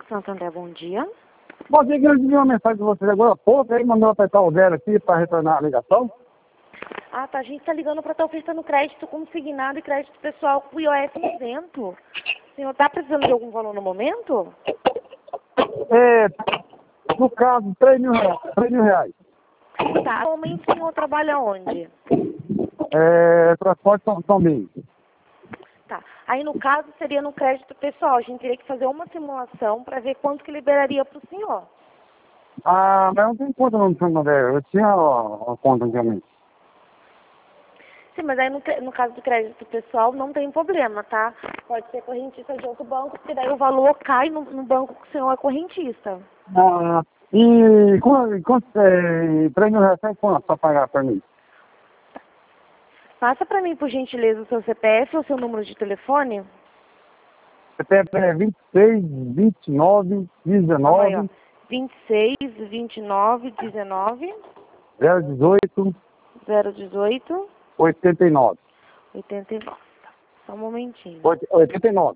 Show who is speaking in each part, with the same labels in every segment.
Speaker 1: Santander, bom dia.
Speaker 2: Bom dia, eu recebi uma mensagem de vocês agora há pouco, aí mandou apertar o 0 aqui para retornar a ligação.
Speaker 1: Ah, tá. A gente tá ligando para estar ofertando crédito consignado e crédito pessoal com IOF isento. O senhor tá precisando de algum valor no momento?
Speaker 2: No caso, 3 mil reais. 3 mil reais.
Speaker 1: Tá. Atualmente o senhor trabalha onde?
Speaker 2: Transporte São Bento.
Speaker 1: Tá. Aí no caso seria no crédito pessoal. A gente teria que fazer uma simulação para ver quanto que liberaria para o senhor.
Speaker 2: Ah, mas não tem conta no Santander. Eu tinha a conta antigamente.
Speaker 1: Sim, mas aí no caso do crédito pessoal não tem problema, tá? Pode ser correntista de outro banco, porque daí o valor cai no banco que o senhor é correntista.
Speaker 2: Ah, e quanto 3 mil reais, quanto para pagar para mim?
Speaker 1: Passa para mim, por gentileza, o seu CPF ou o seu número de telefone.
Speaker 2: CPF é 26, 29,
Speaker 1: Calma aí, ó.
Speaker 2: 19,
Speaker 1: 26, 29, 19,
Speaker 2: 018,
Speaker 1: 018,
Speaker 2: 89.
Speaker 1: 89. Tá. Só um momentinho.
Speaker 2: 89.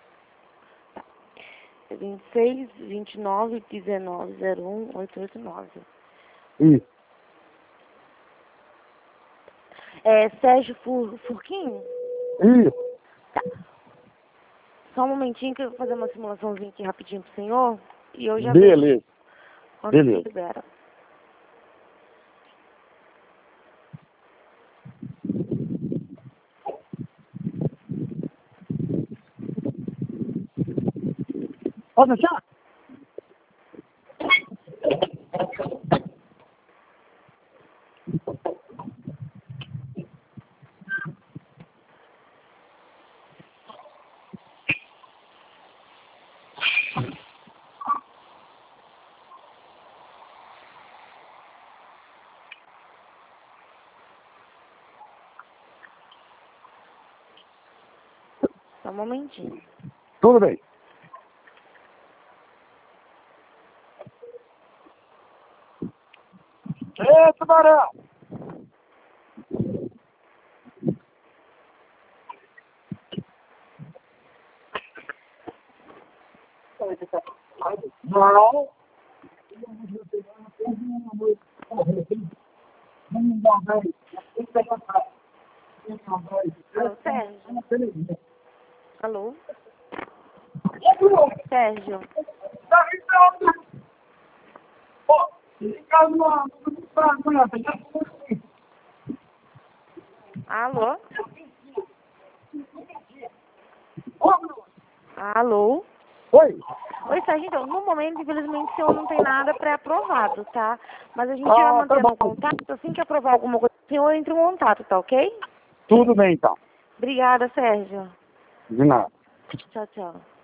Speaker 1: 26, 29, 19, 01, 889.
Speaker 2: Isso.
Speaker 1: É Sérgio Furquim?
Speaker 2: Isso.
Speaker 1: Tá. Só um momentinho que eu vou fazer uma simulaçãozinha aqui rapidinho pro senhor. E eu já
Speaker 2: Beleza.
Speaker 1: vejo quanto
Speaker 2: Beleza.
Speaker 1: que libera.
Speaker 2: Pode deixar?
Speaker 1: Só um momentinho.
Speaker 2: Tudo bem. Ê, tubarão! Não.
Speaker 1: Alô, Sérgio? Alô? Sérgio? Alô? Alô?
Speaker 2: Oi.
Speaker 1: Oi, Sérgio. Então, no momento, infelizmente, o senhor não tem nada pré-aprovado, tá? Mas a gente vai
Speaker 2: Ah, tá
Speaker 1: mantendo
Speaker 2: bom.
Speaker 1: o contato. Assim que aprovar alguma coisa, o senhor entra em contato, tá ok?
Speaker 2: Tudo bem, então.
Speaker 1: Obrigada, Sérgio.
Speaker 2: De nada.
Speaker 1: Tchau, tchau.